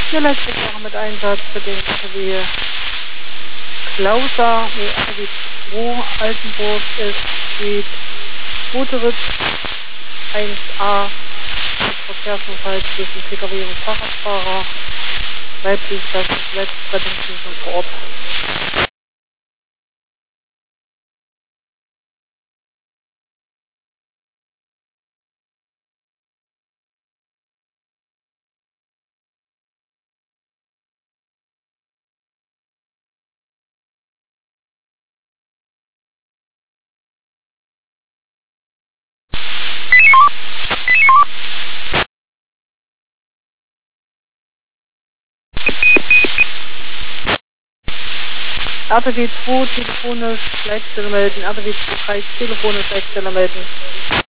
Hier Leitstrecke mit Einsatz für den RTW Klauser, RTW 2 Altenburg, es steht Buteritz 1a, Verkehrsunfall zwischen Pkw und Fahrradfahrer, Leipzig, das ist Letztrettungsdienst vor Ort. RTW 2 telefonisch Leitstelle melden, RTW 2 telefonisch Leitstelle melden.